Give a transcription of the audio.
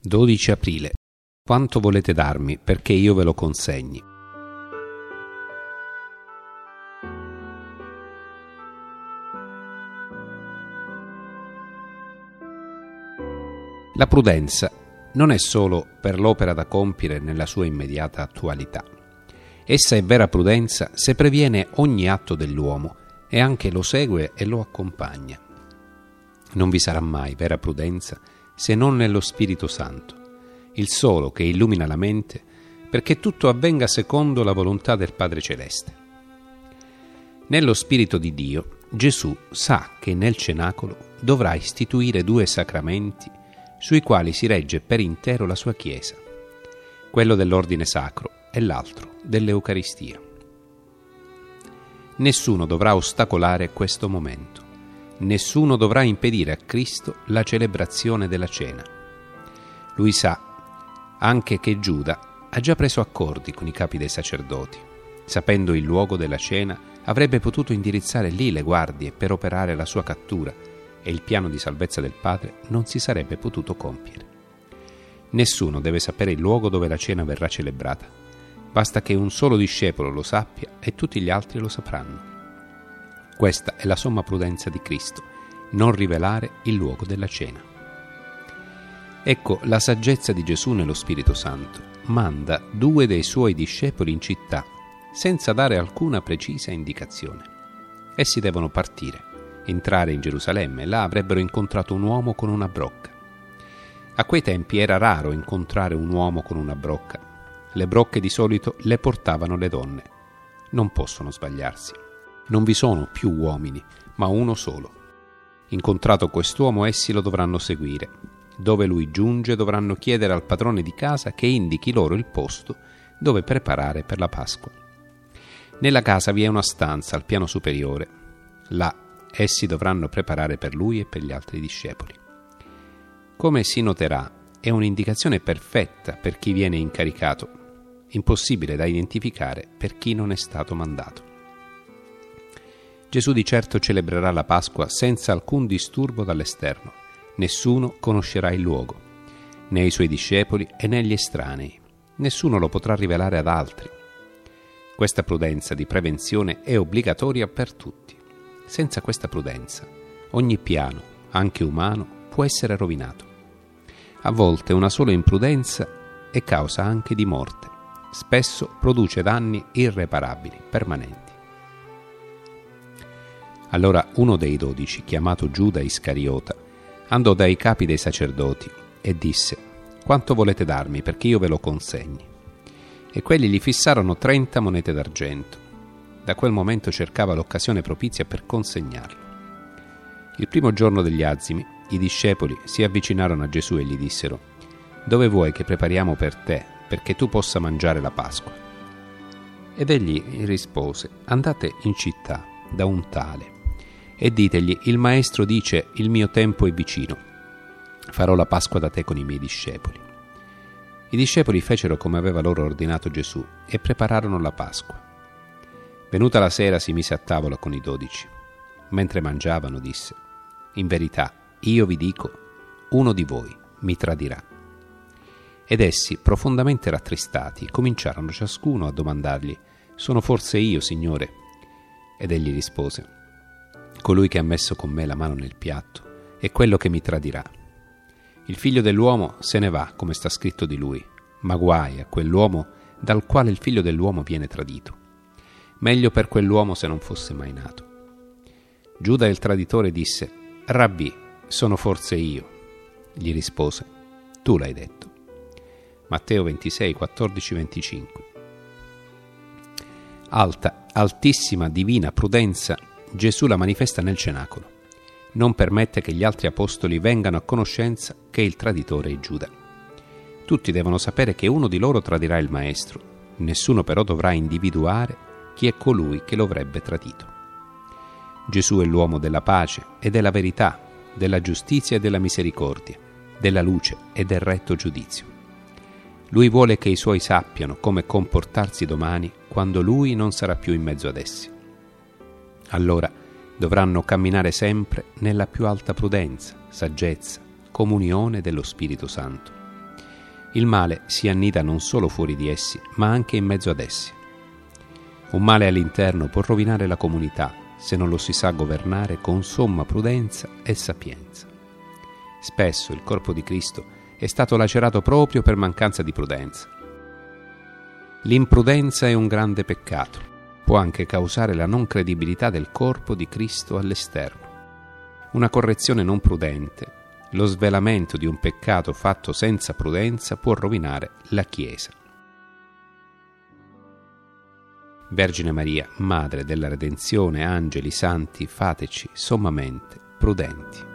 12 aprile. Quanto volete darmi perché io ve lo consegni? La prudenza non è solo per l'opera da compiere nella sua immediata attualità. Essa è vera prudenza se previene ogni atto dell'uomo e anche lo segue e lo accompagna. Non vi sarà mai vera prudenza se non nello Spirito Santo, il solo che illumina la mente perché tutto avvenga secondo la volontà del Padre Celeste. Nello Spirito di Dio, Gesù sa che nel cenacolo dovrà istituire 2 sacramenti sui quali si regge per intero la sua Chiesa, quello dell'ordine sacro e l'altro dell'Eucaristia. Nessuno dovrà ostacolare questo momento. Nessuno dovrà impedire a Cristo la celebrazione della cena. Lui sa anche che Giuda ha già preso accordi con i capi dei sacerdoti. Sapendo il luogo della cena, avrebbe potuto indirizzare lì le guardie per operare la sua cattura e il piano di salvezza del Padre non si sarebbe potuto compiere. Nessuno deve sapere il luogo dove la cena verrà celebrata. Basta che un solo discepolo lo sappia e tutti gli altri lo sapranno. Questa è la somma prudenza di Cristo, non rivelare il luogo della cena. Ecco la saggezza di Gesù nello Spirito Santo. Manda 2 dei suoi discepoli in città, senza dare alcuna precisa indicazione. Essi devono partire, entrare in Gerusalemme, là avrebbero incontrato un uomo con una brocca. A quei tempi era raro incontrare un uomo con una brocca. Le brocche di solito le portavano le donne. Non possono sbagliarsi. Non vi sono più uomini, ma uno solo. Incontrato quest'uomo, essi lo dovranno seguire. Dove lui giunge, dovranno chiedere al padrone di casa che indichi loro il posto dove preparare per la Pasqua. Nella casa vi è una stanza al piano superiore. Là essi dovranno preparare per lui e per gli altri discepoli. Come si noterà, è un'indicazione perfetta per chi viene incaricato, impossibile da identificare per chi non è stato mandato. Gesù di certo celebrerà la Pasqua senza alcun disturbo dall'esterno. Nessuno conoscerà il luogo, né i suoi discepoli e né gli estranei. Nessuno lo potrà rivelare ad altri. Questa prudenza di prevenzione è obbligatoria per tutti. Senza questa prudenza, ogni piano, anche umano, può essere rovinato. A volte una sola imprudenza è causa anche di morte. Spesso produce danni irreparabili, permanenti. Allora uno dei 12, chiamato Giuda Iscariota, andò dai capi dei sacerdoti e disse: «Quanto volete darmi perché io ve lo consegni?» E quelli gli fissarono 30 monete d'argento. Da quel momento cercava l'occasione propizia per consegnarlo. Il primo giorno degli azimi, i discepoli si avvicinarono a Gesù e gli dissero: «Dove vuoi che prepariamo per te, perché tu possa mangiare la Pasqua?» Ed egli rispose: «Andate in città da un tale e ditegli: il maestro dice, il mio tempo è vicino, farò la Pasqua da te con i miei discepoli». I discepoli fecero come aveva loro ordinato Gesù e prepararono la Pasqua. Venuta la sera si mise a tavola con i 12. Mentre mangiavano disse: «In verità, io vi dico, uno di voi mi tradirà». Ed essi, profondamente rattristati, cominciarono ciascuno a domandargli: «Sono forse io, Signore?» Ed egli rispose: «Colui che ha messo con me la mano nel piatto è quello che mi tradirà. Il figlio dell'uomo se ne va, come sta scritto di lui, ma guai a quell'uomo dal quale il figlio dell'uomo viene tradito. Meglio per quell'uomo se non fosse mai nato». Giuda il traditore disse: «Rabbì, sono forse io?» Gli rispose: «Tu l'hai detto». Matteo 26, 14, 25. Alta, altissima, divina prudenza Gesù la manifesta nel cenacolo. Non permette che gli altri apostoli vengano a conoscenza che il traditore è Giuda. Tutti devono sapere che uno di loro tradirà il Maestro. Nessuno però dovrà individuare chi è colui che lo avrebbe tradito. Gesù è l'uomo della pace e della verità, della giustizia e della misericordia, della luce e del retto giudizio. Lui vuole che i suoi sappiano come comportarsi domani quando lui non sarà più in mezzo ad essi. Allora dovranno camminare sempre nella più alta prudenza, saggezza, comunione dello Spirito Santo. Il male si annida non solo fuori di essi, ma anche in mezzo ad essi. Un male all'interno può rovinare la comunità se non lo si sa governare con somma prudenza e sapienza. Spesso il corpo di Cristo è stato lacerato proprio per mancanza di prudenza. L'imprudenza è un grande peccato, può anche causare la non credibilità del corpo di Cristo all'esterno. Una correzione non prudente, lo svelamento di un peccato fatto senza prudenza può rovinare la Chiesa. Vergine Maria, Madre della Redenzione, angeli, santi, fateci sommamente prudenti.